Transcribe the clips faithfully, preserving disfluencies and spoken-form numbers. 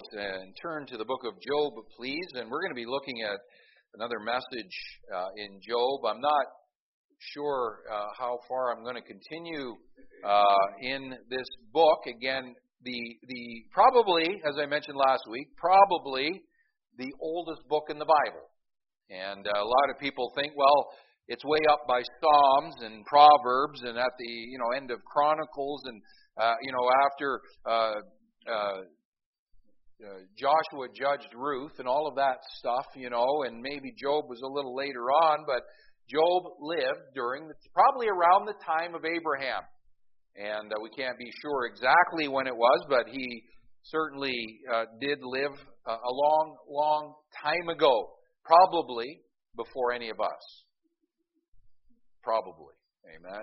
and turn to the book of Job, please. And we're going to be looking at another message uh, in Job. I'm not sure uh, how far I'm going to continue uh, in this book. Again, the the probably, as I mentioned last week, probably the oldest book in the Bible. And uh, a lot of people think, well, it's way up by Psalms and Proverbs and at the you know end of Chronicles and uh, you know after uh, uh, uh, Joshua judged Ruth and all of that stuff, you know, and maybe Job was a little later on, but Job lived during the, probably around the time of Abraham, and uh, we can't be sure exactly when it was, but he certainly uh, did live uh, a long, long time ago, probably before any of us. Probably. Amen.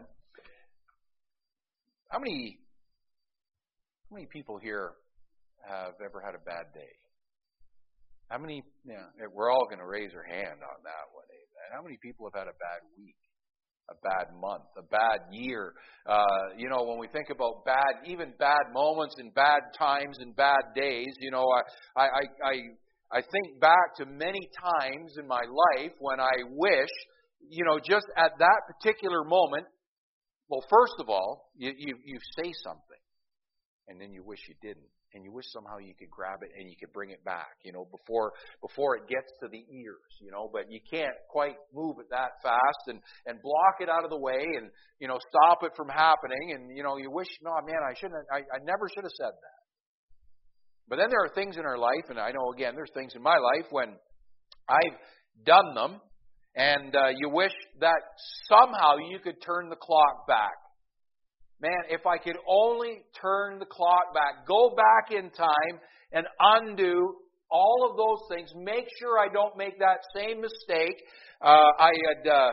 How many how many people here have ever had a bad day? How many, yeah, we're all going to raise our hand on that one, amen. How many people have had a bad week, a bad month, a bad year? Uh, you know, when we think about bad, even bad moments and bad times and bad days, you know, I, I, I, I think back to many times in my life when I wish, you know, just at that particular moment, well, first of all, you, you, you say something, and then you wish you didn't, and you wish somehow you could grab it and you could bring it back, you know, before before it gets to the ears, you know, but you can't quite move it that fast and, and block it out of the way and, you know, stop it from happening, and, you know, you wish, no, man, I shouldn't, I, I never should have said that. But then there are things in our life, and I know, again, there's things in my life when I've done them, and uh, you wish that somehow you could turn the clock back. Man, if I could only turn the clock back, go back in time and undo all of those things, make sure I don't make that same mistake. Uh, I had uh,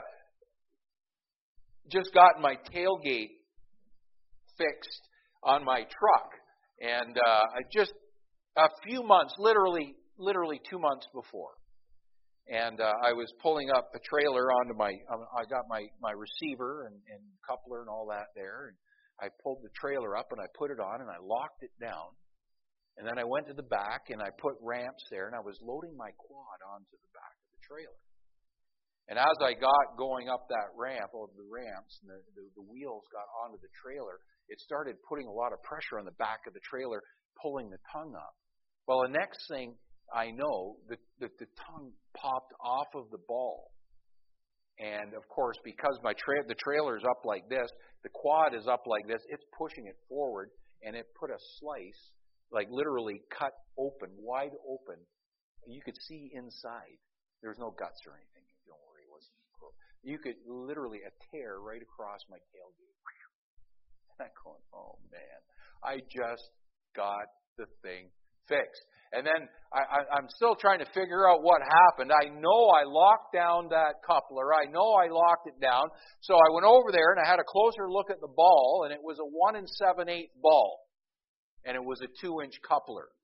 just gotten my tailgate fixed on my truck, and uh, I just a few months, literally, literally two months before. And uh, I was pulling up a trailer onto my, um, I got my, my receiver and, and coupler and all that there. And I pulled the trailer up and I put it on and I locked it down. And then I went to the back and I put ramps there and I was loading my quad onto the back of the trailer. And as I got going up that ramp, over the ramps, and the, the, the wheels got onto the trailer, it started putting a lot of pressure on the back of the trailer, pulling the tongue up. Well, the next thing I know that the, the tongue popped off of the ball. And, of course, because my tra- the trailer is up like this, the quad is up like this, it's pushing it forward, and it put a slice, like literally cut open, wide open. You could see inside. There's no guts or anything. Don't worry. It wasn't gross. You could literally a tear right across my tailgate. And I'm going, oh, man. I just got the thing fixed. And then I, I, I'm still trying to figure out what happened. I know I locked down that coupler. I know I locked it down. So I went over there and I had a closer look at the ball, and it was a one and seven eighth ball, and it was a two inch coupler.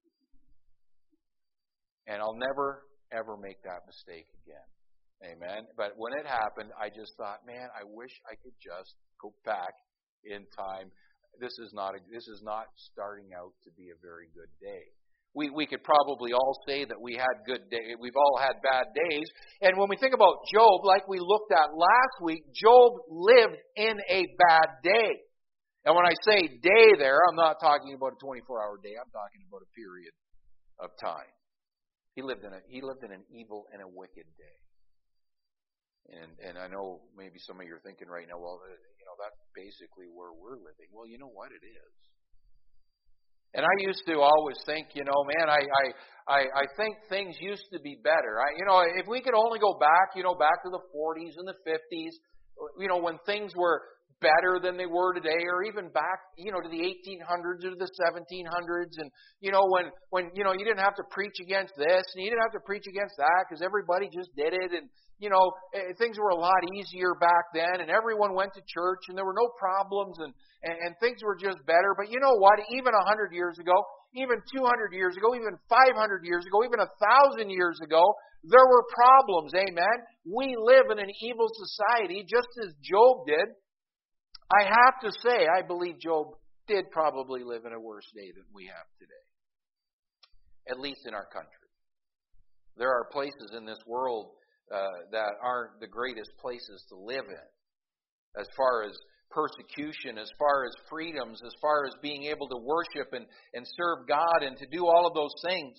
And I'll never ever make that mistake again. Amen. But when it happened, I just thought, man, I wish I could just go back in time. This is not a, this is not starting out to be a very good day. We we could probably all say that we had good days. We've all had bad days. And when we think about Job, like we looked at last week, Job lived in a bad day. And when I say day there, I'm not talking about a twenty-four hour day. I'm talking about a period of time. He lived in a he lived in an evil and a wicked day. And and I know maybe some of you are thinking right now, well, you know, that's basically where we're living. Well, you know what? It is. And I used to always think, you know, man, I, I, I, I think things used to be better. I, you know, if we could only go back, you know, back to the forties and the fifties, you know, when things were better than they were today, or even back, you know, to the eighteen hundreds or the seventeen hundreds, and, you know, when, when, you know, you didn't have to preach against this, and you didn't have to preach against that, because everybody just did it, and, you know, things were a lot easier back then, and everyone went to church, and there were no problems, and, and, and things were just better. But you know what? Even a hundred years ago, even two hundred years ago, even five hundred years ago, even a thousand years ago, there were problems. Amen? We live in an evil society, just as Job did. I have to say, I believe Job did probably live in a worse day than we have today. at least in our country. There are places in this world uh, that aren't the greatest places to live in, as far as persecution, as far as freedoms, as far as being able to worship and, and serve God and to do all of those things.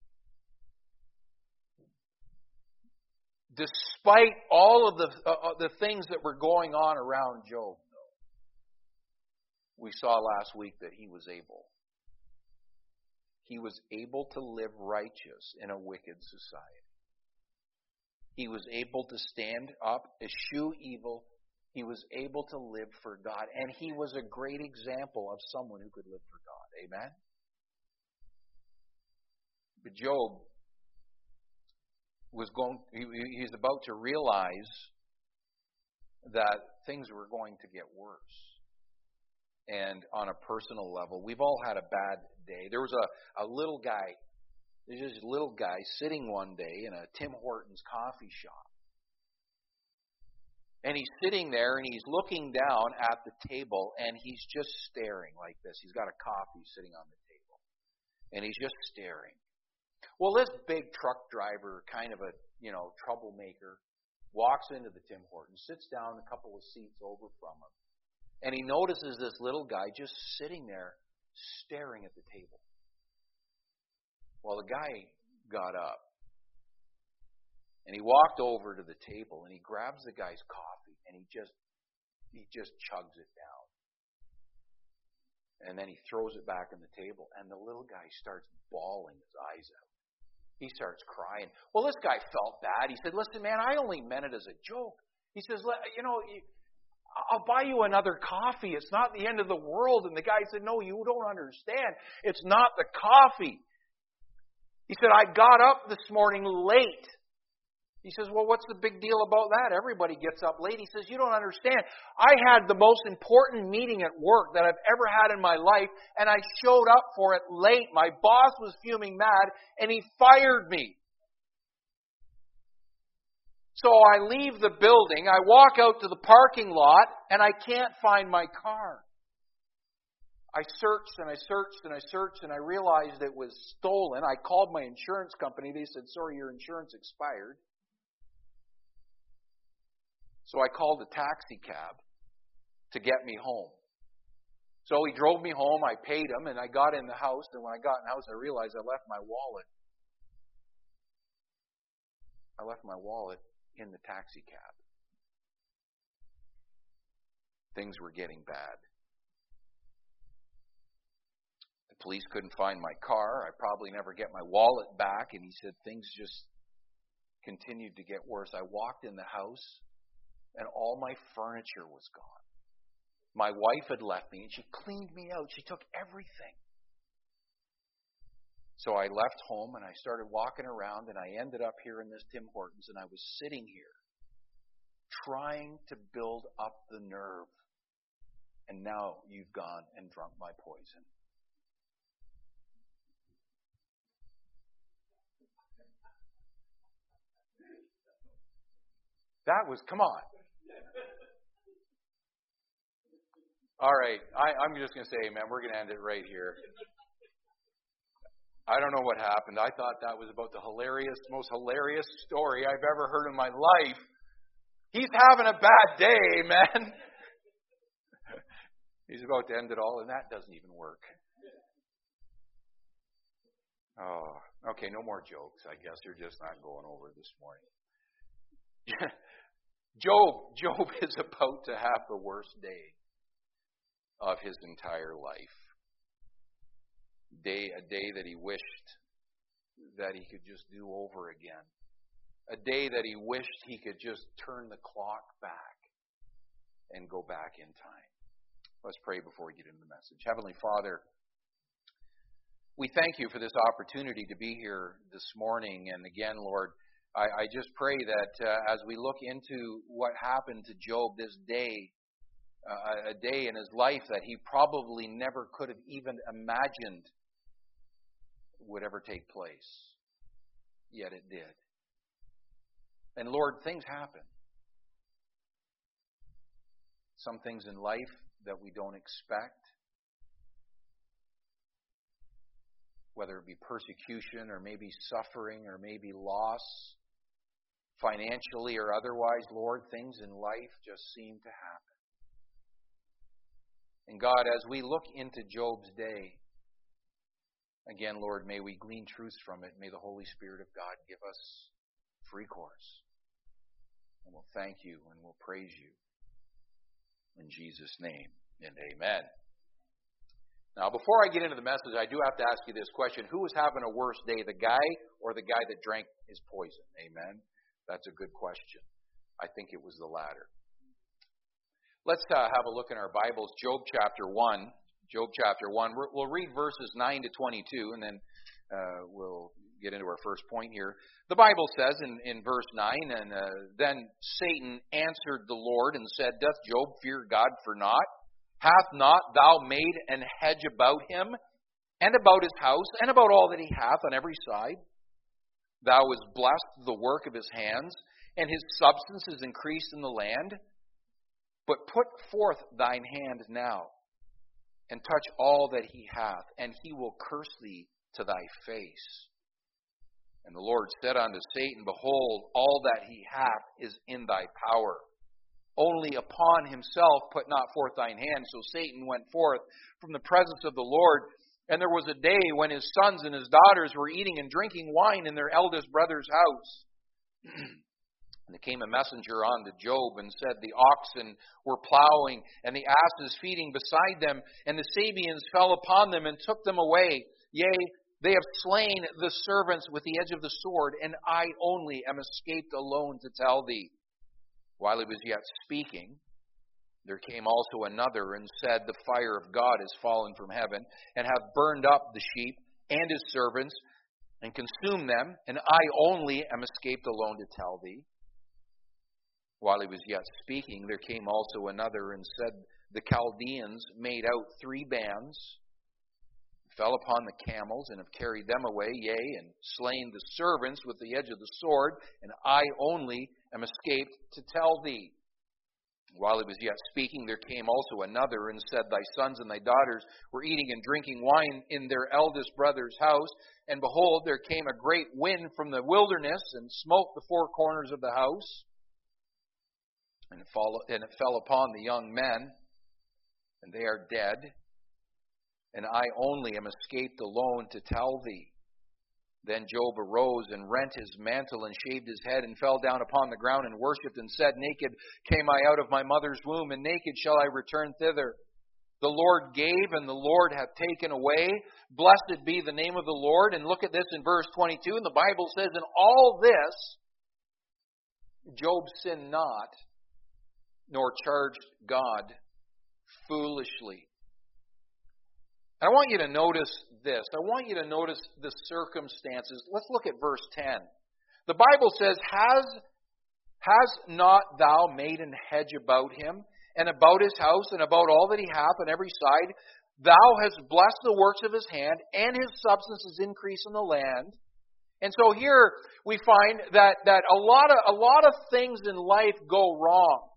Despite all of the uh, the things that were going on around Job, we saw last week that he was able. He was able to live righteous in a wicked society. He was able to stand up, eschew evil. He was able to live for God. And he was a great example of someone who could live for God. Amen? But Job was going, he, he's about to realize that things were going to get worse. And on a personal level, we've all had a bad day. There was a, a little guy, there's just a little guy sitting one day in a Tim Hortons coffee shop. And he's sitting there and he's looking down at the table and he's just staring like this. He's got a coffee sitting on the table. And he's just staring. Well, this big truck driver, kind of a, you know, troublemaker, walks into the Tim Hortons, sits down a couple of seats over from him. And he notices this little guy just sitting there staring at the table. Well, the guy got up. And he walked over to the table and he grabs the guy's coffee and he just he just chugs it down. And then he throws it back on the table and the little guy starts bawling his eyes out. He starts crying. Well, this guy felt bad. He said, "Listen, man, I only meant it as a joke." He says, "You know, I'll buy you another coffee. It's not the end of the world." And the guy said, "No, you don't understand. It's not the coffee." He said, "I got up this morning late." He says, "Well, what's the big deal about that? Everybody gets up late." He says, "You don't understand. I had the most important meeting at work that I've ever had in my life, and I showed up for it late. My boss was fuming mad, and he fired me. So I leave the building, I walk out to the parking lot, and I can't find my car. I searched and I searched and I searched, and I realized it was stolen. I called my insurance company. They said, 'Sorry, your insurance expired.' So I called a taxi cab to get me home. So he drove me home, I paid him, and I got in the house, and when I got in the house, I realized I left my wallet. I left my wallet in the taxi cab. Things were getting bad. The police couldn't find my car. I probably never get my wallet back, and he said things just continued to get worse. I walked in the house, and all my furniture was gone. My wife had left me, and she cleaned me out. She took everything. So I left home, and I started walking around, and I ended up here in this Tim Hortons, and I was sitting here trying to build up the nerve. And now you've gone and drunk my poison. That was, come on. All right, I, I'm just going to say, man, we're going to end it right here. I don't know what happened. I thought that was about the hilarious, most hilarious story I've ever heard in my life. He's having a bad day, man. He's about to end it all, and that doesn't even work. Oh, okay, no more jokes. I guess you're just not going over this morning. Job, Job is about to have the worst day of his entire life. Day, a day that he wished that he could just do over again. A day that he wished he could just turn the clock back and go back in time. Let's pray before we get into the message. Heavenly Father, we thank you for this opportunity to be here this morning. And again, Lord, I, I just pray that uh, as we look into what happened to Job this day, uh, a day in his life that he probably never could have even imagined would ever take place. Yet it did. And Lord, things happen. Some things in life that we don't expect. whether it be persecution or maybe suffering or maybe loss, financially or otherwise, Lord, things in life just seem to happen. And God, as we look into Job's day, again, Lord, may we glean truths from it. May the Holy Spirit of God give us free course. And we'll thank you and we'll praise you. In Jesus' name, and amen. Now, before I get into the message, I do have to ask you this question. Who was having a worse day, the guy or the guy that drank his poison? Amen? That's a good question. I think it was the latter. Let's uh, have a look in our Bibles, Job chapter one. Job chapter one. We'll read verses nine to twenty-two, and then uh, we'll get into our first point here. The Bible says in, in verse nine, and uh, then Satan answered the Lord and said, Doth Job fear God for naught? Hath not thou made an hedge about him, and about his house, and about all that he hath on every side? Thou hast blessed the work of his hands, and his substance is increased in the land. But put forth thine hand now, and touch all that he hath, and he will curse thee to thy face. And the Lord said unto Satan, Behold, all that he hath is in thy power. Only upon himself put not forth thine hand. So Satan went forth from the presence of the Lord. And there was a day when his sons and his daughters were eating and drinking wine in their eldest brother's house. And there came a messenger unto Job and said, The oxen were plowing, and the asses feeding beside them, and the Sabeans fell upon them and took them away. Yea, they have slain the servants with the edge of the sword, and I only am escaped alone to tell thee. While he was yet speaking, there came also another and said, The fire of God is fallen from heaven, and hath burned up the sheep and his servants, and consumed them, and I only am escaped alone to tell thee. While he was yet speaking, there came also another and said, The Chaldeans made out three bands, fell upon the camels, and have carried them away, yea, and slain the servants with the edge of the sword, and I only am escaped to tell thee. While he was yet speaking, there came also another and said, Thy sons and thy daughters were eating and drinking wine in their eldest brother's house, and behold, there came a great wind from the wilderness, and smote the four corners of the house. And it, fall, and it fell upon the young men, and they are dead. And I only am escaped alone to tell thee. Then Job arose and rent his mantle and shaved his head and fell down upon the ground and worshipped and said, Naked came I out of my mother's womb, and naked shall I return thither. The Lord gave, and the Lord hath taken away. Blessed be the name of the Lord. And look at this in verse twenty-two. And the Bible says, In all this, Job sinned not, nor charged God foolishly. I want you to notice this. I want you to notice the circumstances. Let's look at verse ten. The Bible says, Has, has not thou made an hedge about him, and about his house, and about all that he hath on every side? Thou hast blessed the works of his hand, and his substance is increased in the land. And so here we find that, that a lot of a lot of things in life go wrong.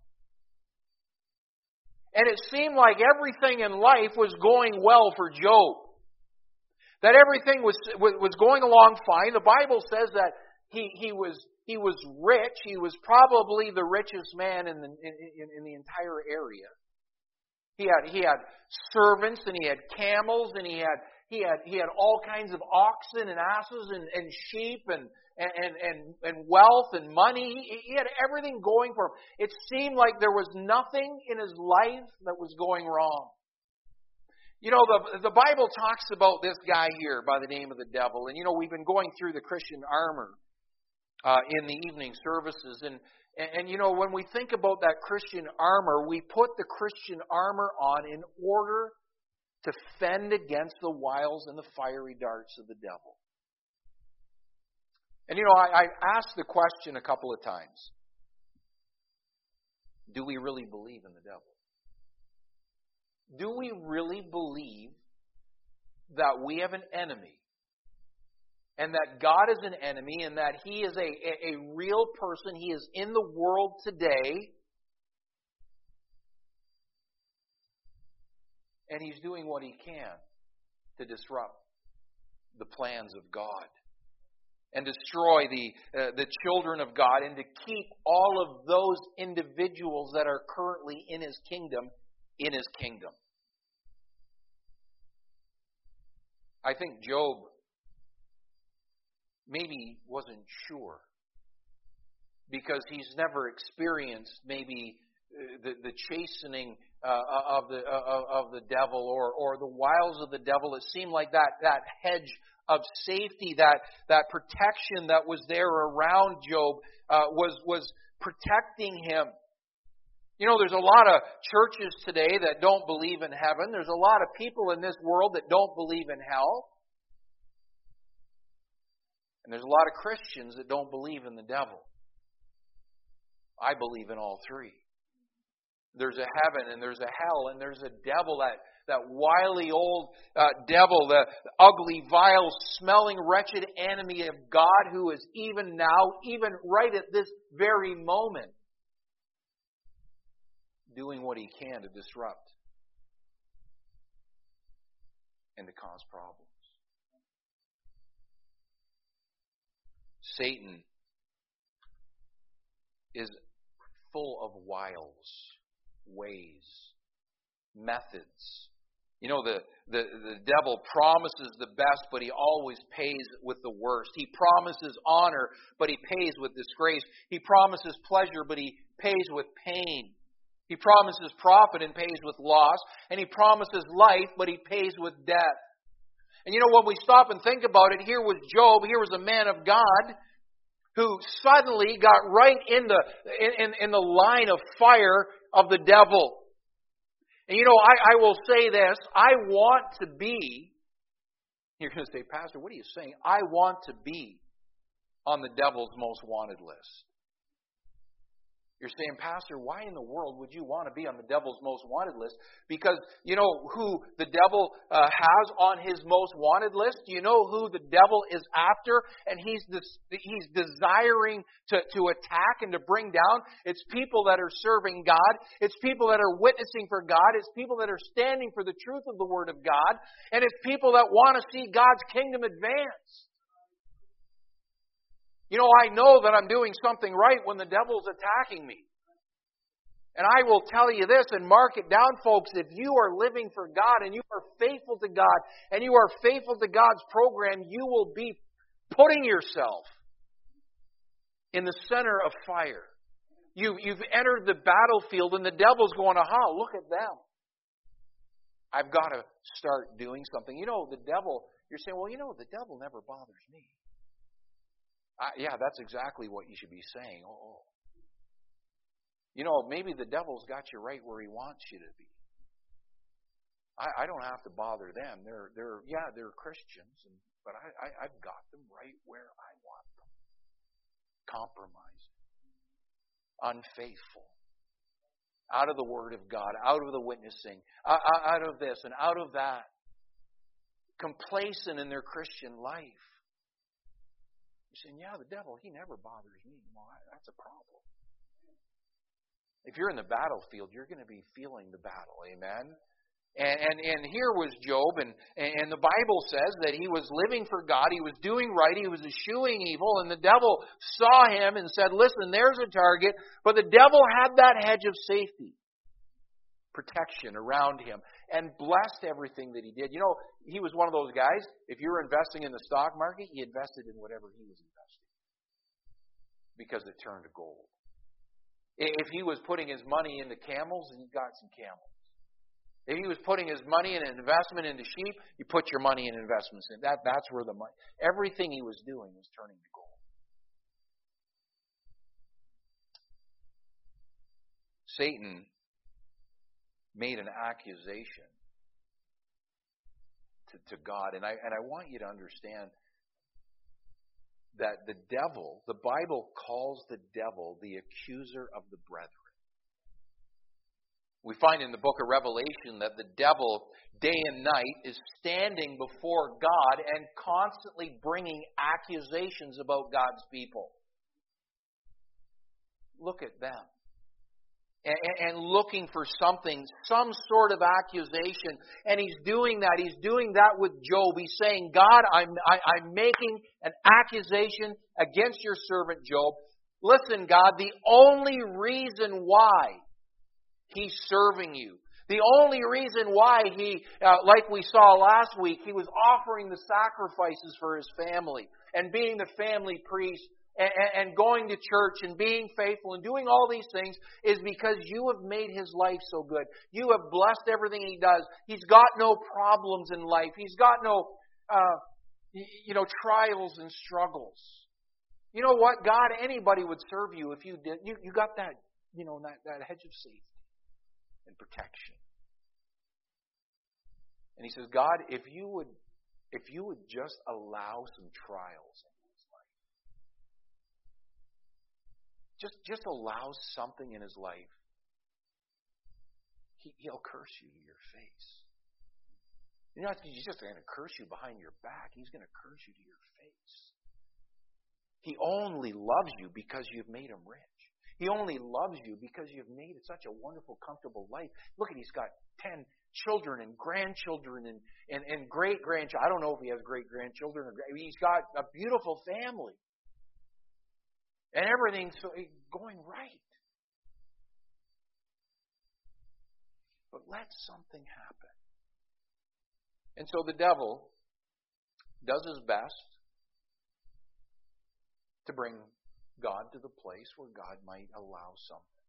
And it seemed like everything in life was going well for Job. That everything was was going along fine. The Bible says that he he was he was rich. He was probably the richest man in the in, in the entire area. He had he had servants, and he had camels, and he had he had he had all kinds of oxen and asses and, and sheep and And, and, and wealth and money. He had everything going for him. It seemed like there was nothing in his life that was going wrong. You know, the, the Bible talks about this guy here by the name of the devil. And, you know, we've been going through the Christian armor uh, in the evening services. And, and, and, you know, when we think about that Christian armor, we put the Christian armor on in order to fend against the wiles and the fiery darts of the devil. And, you know, I, I asked the question a couple of times. Do we really believe in the devil? Do we really believe that we have an enemy? And that God is an enemy, and that He is a, a, a real person. He is in the world today. And He's doing what He can to disrupt the plans of God and destroy the uh, the children of God, and to keep all of those individuals that are currently in His kingdom in His kingdom. I think Job maybe wasn't sure, because he's never experienced maybe the, the chastening uh, of the uh, of the devil, or or the wiles of the devil. It seemed like that that hedge of safety, that that protection that was there around Job uh, was was protecting him. You know, there's a lot of churches today that don't believe in heaven. There's a lot of people in this world that don't believe in hell. And there's a lot of Christians that don't believe in the devil. I believe in all three. There's a heaven and there's a hell and there's a devil, that, that wily old uh, devil, the ugly, vile, smelling, wretched enemy of God, who is even now, even right at this very moment, doing what he can to disrupt and to cause problems. Satan is full of wiles, ways, methods. You know, the, the, the devil promises the best, but he always pays with the worst. He promises honor, but he pays with disgrace. He promises pleasure, but he pays with pain. He promises profit and pays with loss. And he promises life, but he pays with death. And you know, when we stop and think about it, here was Job, here was a man of God who suddenly got right in the in, in the line of fire of the devil. And you know, I, I will say this, I want to be, you're going to say, Pastor, what are you saying? I want to be on the devil's most wanted list. You're saying, Pastor, why in the world would you want to be on the devil's most wanted list? Because you know who the devil uh, has on his most wanted list? Do you know who the devil is after? And he's des- he's desiring to, to attack and to bring down? It's people that are serving God. It's people that are witnessing for God. It's people that are standing for the truth of the Word of God. And it's people that want to see God's kingdom advance. You know, I know that I'm doing something right when the devil's attacking me. And I will tell you this, and mark it down, folks, if you are living for God and you are faithful to God and you are faithful to God's program, you will be putting yourself in the center of fire. You, you've entered the battlefield and the devil's going, aha, look at them. I've got to start doing something. You know, the devil, you're saying, well, you know, the devil never bothers me. I, yeah, that's exactly what you should be saying. Oh, you know, maybe the devil's got you right where he wants you to be. I, I don't have to bother them. They're, they're, yeah, they're Christians, and, but I, I, I've got them right where I want them. Compromising, unfaithful, out of the Word of God, out of the witnessing, out of this and out of that, complacent in their Christian life. You're saying, yeah, the devil, he never bothers me. Well, that's a problem. If you're in the battlefield, you're going to be feeling the battle. Amen? And, and, and here was Job, and, and the Bible says that he was living for God. He was doing right. He was eschewing evil. And the devil saw him and said, listen, there's a target. But the devil had that hedge of safety, protection around him, and blessed everything that he did. You know, he was one of those guys, if you were investing in the stock market, he invested in whatever he was investing, because it turned to gold. If he was putting his money into camels, he got some camels. If he was putting his money in an investment into sheep, you put your money in investments. In that, that's where the money, everything he was doing was turning to gold. Satan made an accusation to, to God. And I, and I want you to understand that the devil, the Bible calls the devil the accuser of the brethren. We find in the book of Revelation that the devil, day and night, is standing before God and constantly bringing accusations about God's people. Look at them. and, and looking for something, some sort of accusation. And he's doing that. He's doing that with Job. He's saying, God, I'm, I, I'm making an accusation against your servant Job. Listen, God, the only reason why he's serving you, the only reason why he, uh, like we saw last week, he was offering the sacrifices for his family and being the family priest and, and going to church and being faithful and doing all these things is because you have made his life so good. You have blessed everything he does. He's got no problems in life. He's got no, uh, you know, trials and struggles. You know what? God, anybody would serve you if you did. You, you got that, you know, that, that hedge of safety and protection. And he says, God, if you would, if you would just allow some trials in his life, just just allow something in his life, he, he'll curse you to your face. You know, he's just going to curse you behind your back. He's going to curse you to your face. He only loves you because you've made him rich. He only loves you because you've made it such a wonderful, comfortable life. Look at, he's got ten children and grandchildren and, and, and great-grandchildren. I don't know if he has great-grandchildren. Or, I mean, he's got a beautiful family. And everything's going right. But let something happen. And so the devil does his best to bring God to the place where God might allow something.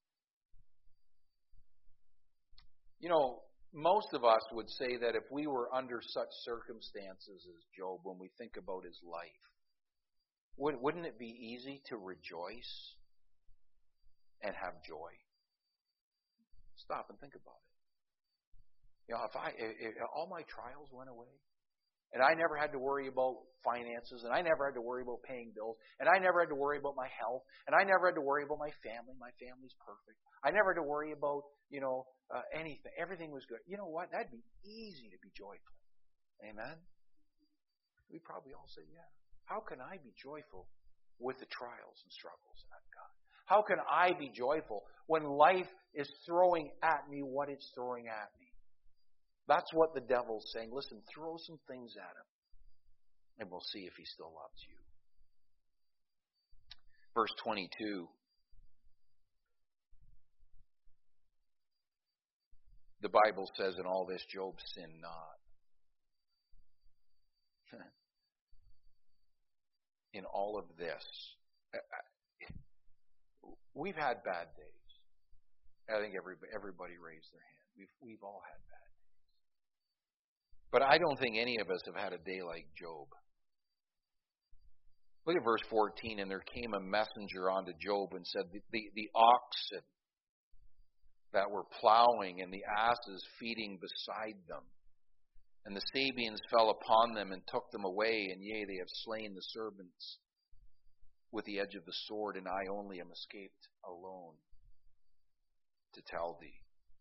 You know, most of us would say that if we were under such circumstances as Job, when we think about his life, wouldn't it be easy to rejoice and have joy? Stop and think about it. You know, if I if all my trials went away, and I never had to worry about finances, and I never had to worry about paying bills, and I never had to worry about my health, and I never had to worry about my family. My family's perfect. I never had to worry about, you know, uh, anything. Everything was good. You know what? That'd be easy to be joyful. Amen? We'd probably all say, yeah. How can I be joyful with the trials and struggles that I've got? How can I be joyful when life is throwing at me what it's throwing at me? That's what the devil's saying. Listen, throw some things at him, and we'll see if he still loves you. Verse twenty-two. The Bible says, in all this, Job sinned not. In all of this, we've had bad days. I think everybody, everybody raised their hand. We've, we've all had bad days. But I don't think any of us have had a day like Job. Look at verse fourteen. And there came a messenger unto Job and said, the, the, the oxen that were plowing and the asses feeding beside them, and the Sabeans fell upon them and took them away, and yea, they have slain the servants with the edge of the sword, and I only am escaped alone to tell thee.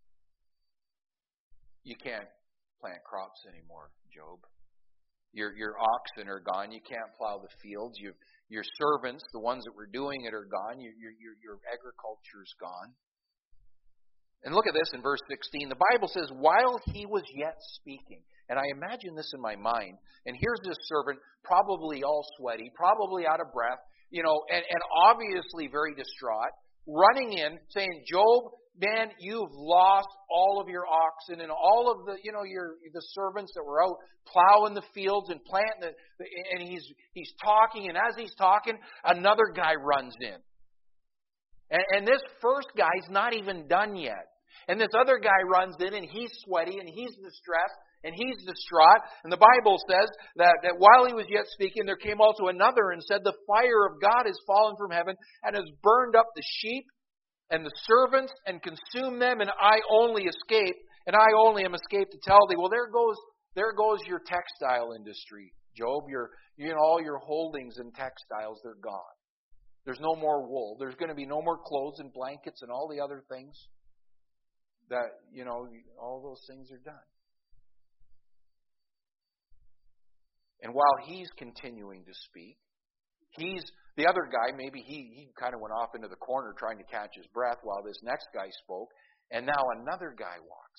You can't plant crops anymore, Job. Your your oxen are gone. You can't plow the fields. You, your servants, the ones that were doing it, are gone. Your, your, your, your agriculture is gone. And look at this in verse sixteen. The Bible says, while he was yet speaking, and I imagine this in my mind, and here's this servant, probably all sweaty, probably out of breath, you know, and, and obviously very distraught, running in, saying, Job, man, you've lost all of your oxen and all of the, you know, your the servants that were out plowing the fields and planting the, and he's he's talking, and as he's talking, another guy runs in. And, and this first guy's not even done yet. And this other guy runs in, and he's sweaty, and he's distressed, and he's distraught. And the Bible says that, that while he was yet speaking, there came also another and said, the fire of God is fallen from heaven and has burned up the sheep and the servants and consumed them, and I only escape, and I only am escaped to tell thee. Well, there goes there goes your textile industry, Job. Your you know all your holdings in textiles, they're gone. There's no more wool. There's going to be no more clothes and blankets and all the other things that, you know, all those things are done. And while he's continuing to speak, He's the other guy, maybe he, he kind of went off into the corner trying to catch his breath while this next guy spoke. And now another guy walks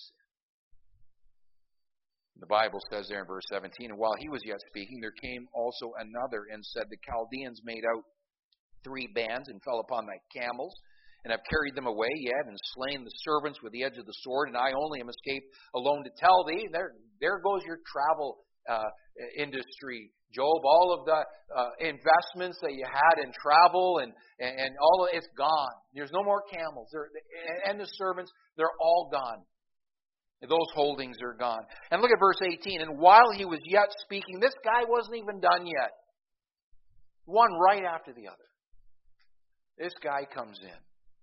in. The Bible says there in verse seventeen, and while he was yet speaking, there came also another and said, the Chaldeans made out three bands and fell upon thy camels, and have carried them away yet, and slain the servants with the edge of the sword, and I only am escaped alone to tell thee. There, there goes your travel uh, industry, Job. All of the uh, investments that you had in travel and, and, and all of it's gone. There's no more camels. They're, and the servants, they're all gone. Those holdings are gone. And look at verse eighteen. And while he was yet speaking, this guy wasn't even done yet. One right after the other. This guy comes in.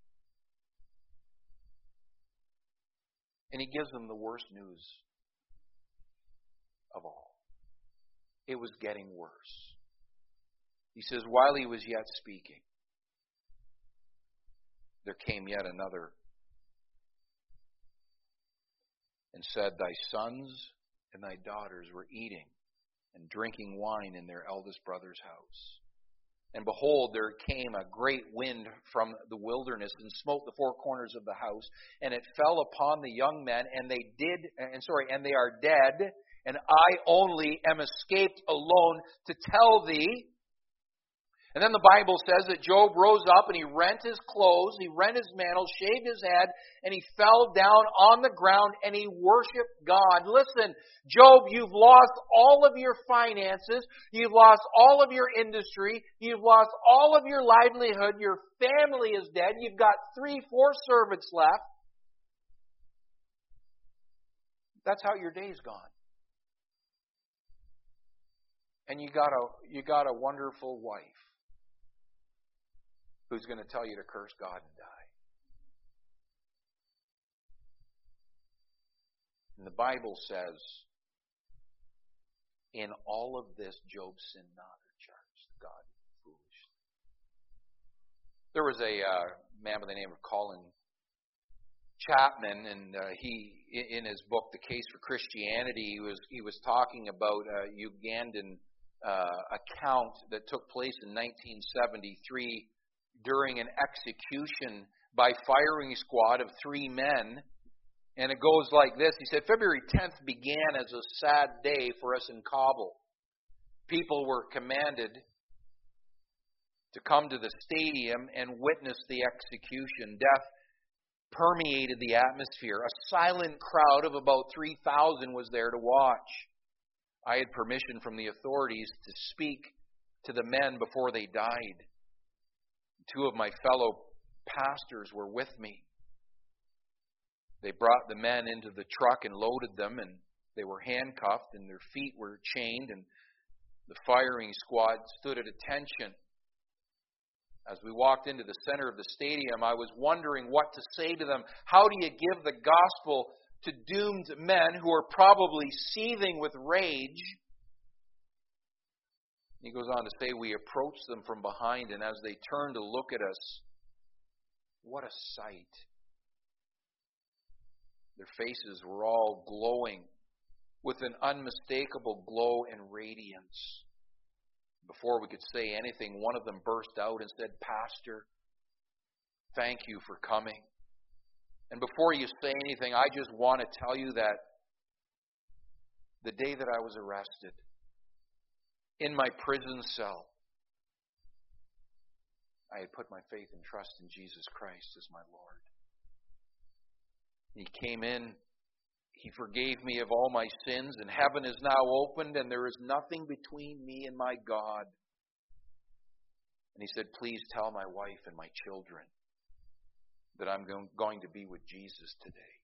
And he gives them the worst news of all. It was getting worse. He says, while he was yet speaking, there came yet another and said, thy sons and thy daughters were eating and drinking wine in their eldest brother's house. And behold, there came a great wind from the wilderness and smote the four corners of the house, and it fell upon the young men, and they did, and sorry, and they are dead, and I only am escaped alone to tell thee. And then the Bible says that Job rose up and he rent his clothes, he rent his mantle, shaved his head, and he fell down on the ground and he worshiped God. Listen, Job, you've lost all of your finances, you've lost all of your industry, you've lost all of your livelihood, your family is dead, you've got three, four servants left. That's how your day's gone. And you got a you got a wonderful wife who's going to tell you to curse God and die. And the Bible says, in all of this, Job sinned not or charged God foolishly. There was a uh, man by the name of Colin Chapman, and uh, he, in his book, The Case for Christianity, he was he was talking about a Ugandan uh, account that took place in nineteen seventy-three during an execution by firing squad of three men. And it goes like this. He said, February tenth began as a sad day for us in Kabul. People were commanded to come to the stadium and witness the execution. Death permeated the atmosphere. A silent crowd of about three thousand was there to watch. I had permission from the authorities to speak to the men before they died. Two of my fellow pastors were with me. They brought the men into the truck and loaded them, and they were handcuffed and their feet were chained, and the firing squad stood at attention. As we walked into the center of the stadium, I was wondering what to say to them. How do you give the gospel to doomed men who are probably seething with rage? He goes on to say, we approached them from behind, and as they turned to look at us, what a sight. Their faces were all glowing with an unmistakable glow and radiance. Before we could say anything, one of them burst out and said, Pastor, thank you for coming. And before you say anything, I just want to tell you that the day that I was arrested, in my prison cell, I had put my faith and trust in Jesus Christ as my Lord. He came in, He forgave me of all my sins, and heaven is now opened, and there is nothing between me and my God. And he said, please tell my wife and my children that I'm going to be with Jesus today.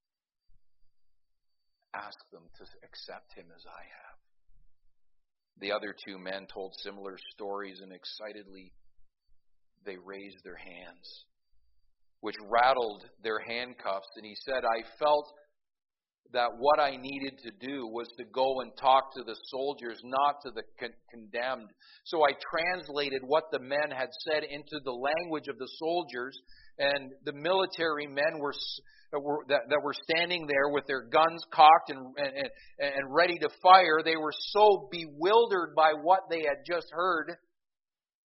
Ask them to accept Him as I have. The other two men told similar stories, and excitedly they raised their hands, which rattled their handcuffs. And he said, I felt that what I needed to do was to go and talk to the soldiers, not to the con- condemned. So I translated what the men had said into the language of the soldiers, and the military men were, were that, that were standing there with their guns cocked and, and, and ready to fire. They were so bewildered by what they had just heard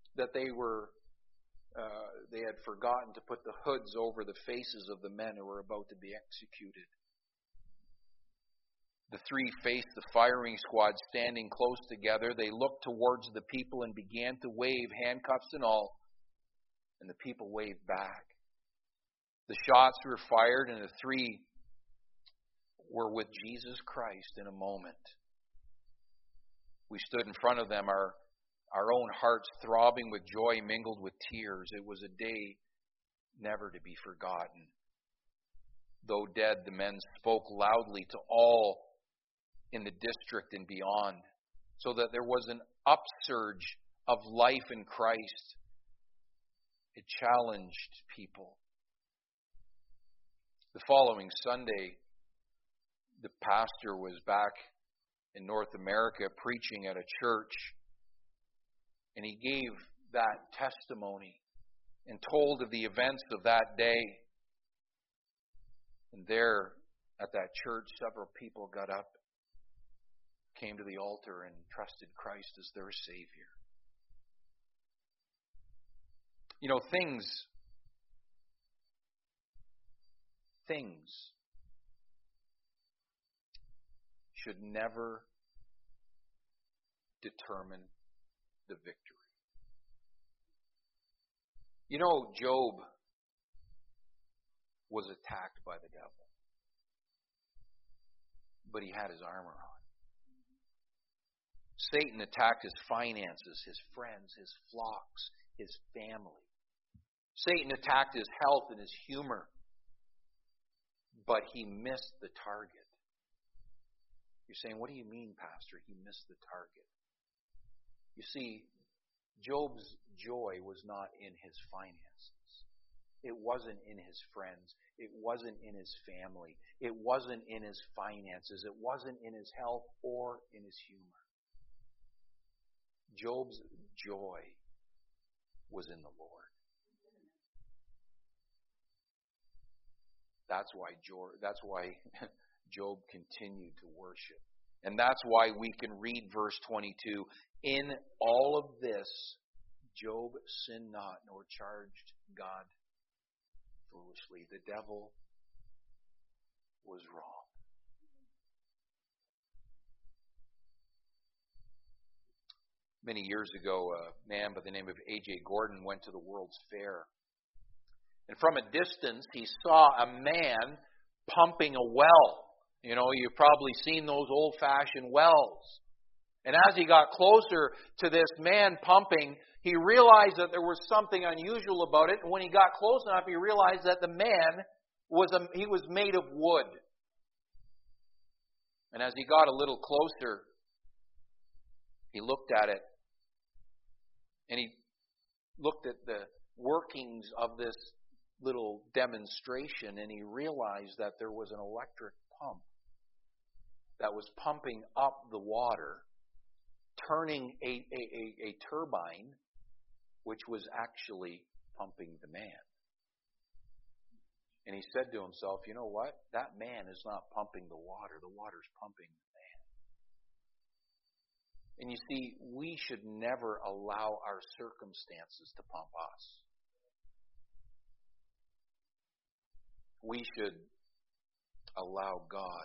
that they were uh, they had forgotten to put the hoods over the faces of the men who were about to be executed. The three faced the firing squad standing close together. They looked towards the people and began to wave, handcuffs and all, and the people waved back. The shots were fired, and the three were with Jesus Christ in a moment. We stood in front of them, our, our own hearts throbbing with joy mingled with tears. It was a day never to be forgotten. Though dead, the men spoke loudly to all in the district and beyond, so that there was an upsurge of life in Christ. It challenged people. The following Sunday, the pastor was back in North America preaching at a church, and he gave that testimony and told of the events of that day. And there at that church, several people got up, came to the altar, and trusted Christ as their Savior. You know, things, things should never determine the victory. You know, Job was attacked by the devil, but he had his armor on. Satan attacked his finances, his friends, his flocks, his family. Satan attacked his health and his humor, but he missed the target. You're saying, what do you mean, Pastor? He missed the target. You see, Job's joy was not in his finances. It wasn't in his friends. It wasn't in his family. It wasn't in his finances. It wasn't in his health or in his humor. Job's joy was in the Lord. That's why Job, that's why Job continued to worship. And that's why we can read verse twenty-two. In all of this, Job sinned not, nor charged God foolishly. The devil was wrong. Many years ago, a man by the name of A J Gordon went to the World's Fair. And from a distance, he saw a man pumping a well. You know, you've probably seen those old-fashioned wells. And as he got closer to this man pumping, he realized that there was something unusual about it. And when he got close enough, he realized that the man was a, he was made of wood. And as he got a little closer, he looked at it, and he looked at the workings of this little demonstration, and he realized that there was an electric pump that was pumping up the water, turning a, a, a, a turbine, which was actually pumping the man. And he said to himself, you know what? That man is not pumping the water. The water's pumping the man. And you see, we should never allow our circumstances to pump us. We should allow God,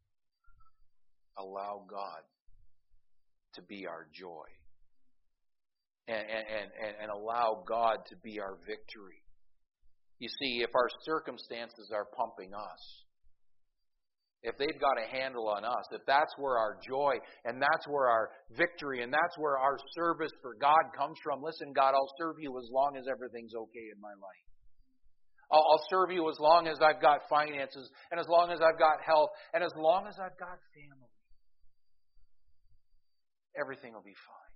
allow God to be our joy. And, and, and, and allow God to be our victory. You see, if our circumstances are pumping us, if they've got a handle on us, if that's where our joy and that's where our victory and that's where our service for God comes from, listen, God, I'll serve you as long as everything's okay in my life. I'll, I'll serve you as long as I've got finances and as long as I've got health and as long as I've got family. Everything will be fine.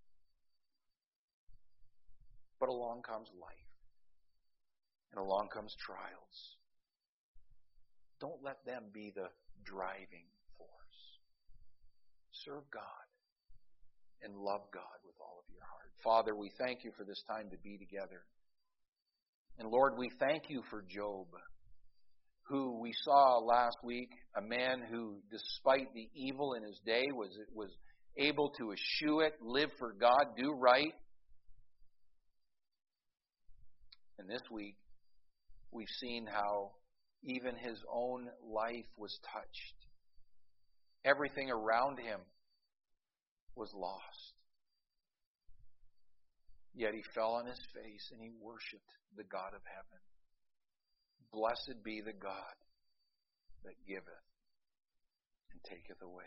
But along comes life. And along comes trials. Don't let them be the driving force. Serve God and love God with all of your heart. Father, we thank you for this time to be together. And Lord, we thank you for Job, who we saw last week, a man who, despite the evil in his day, was, was able to eschew it, live for God, do right. And this week, we've seen how even his own life was touched. Everything around him was lost. Yet he fell on his face and he worshiped the God of heaven. Blessed be the God that giveth and taketh away.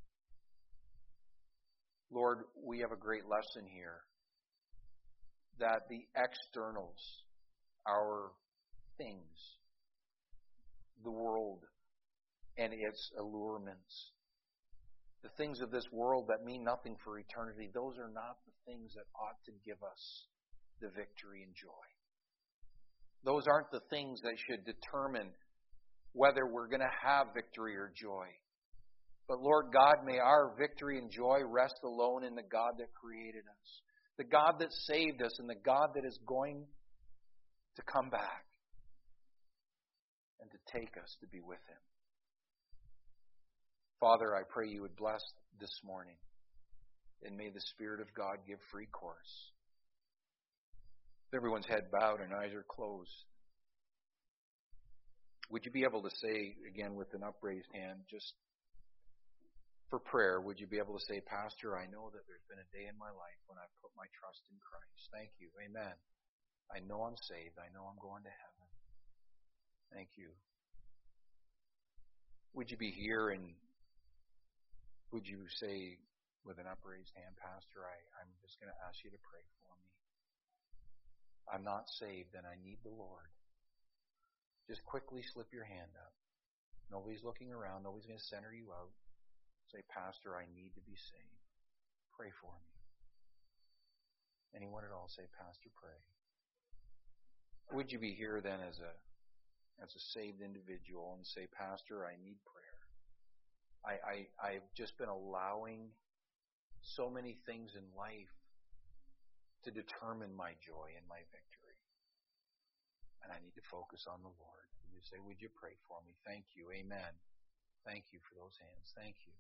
Lord, we have a great lesson here that the externals, our things, the world and its allurements, the things of this world that mean nothing for eternity, those are not the things that ought to give us the victory and joy. Those aren't the things that should determine whether we're going to have victory or joy. But Lord God, may our victory and joy rest alone in the God that created us, the God that saved us, and the God that is going to come back and to take us to be with Him. Father, I pray you would bless this morning, and may the Spirit of God give free course. With everyone's head bowed and eyes are closed, would you be able to say, again with an upraised hand, just for prayer, would you be able to say, Pastor, I know that there's been a day in my life when I put my trust in Christ. Thank you. Amen. I know I'm saved. I know I'm going to heaven. Thank you. Would you be here and would you say with an upraised hand, Pastor, I, I'm just going to ask you to pray for me. I'm not saved and I need the Lord. Just quickly slip your hand up. Nobody's looking around. Nobody's going to center you out. Say, Pastor, I need to be saved. Pray for me. Anyone at all say, Pastor, pray. Would you be here then as a as a saved individual and say, Pastor, I need prayer. I, I, I've just been allowing so many things in life to determine my joy and my victory. And I need to focus on the Lord. Would you say, would you pray for me? Thank you. Amen. Thank you for those hands. Thank you.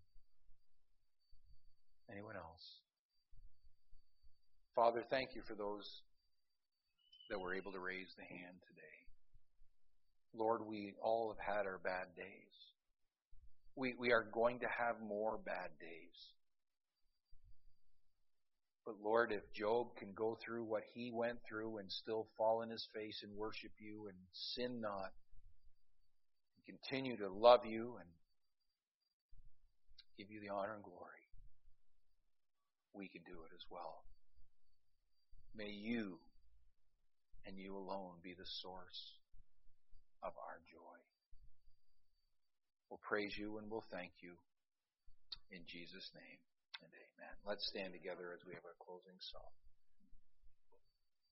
Anyone else? Father, thank you for those that were able to raise the hand today. Lord, we all have had our bad days. We, we are going to have more bad days. But Lord, if Job can go through what he went through and still fall on his face and worship you and sin not, and continue to love you and give you the honor and glory, we can do it as well. May you and you alone be the source of our joy. We'll praise you and we'll thank you in Jesus' name and amen. Let's stand together as we have our closing song.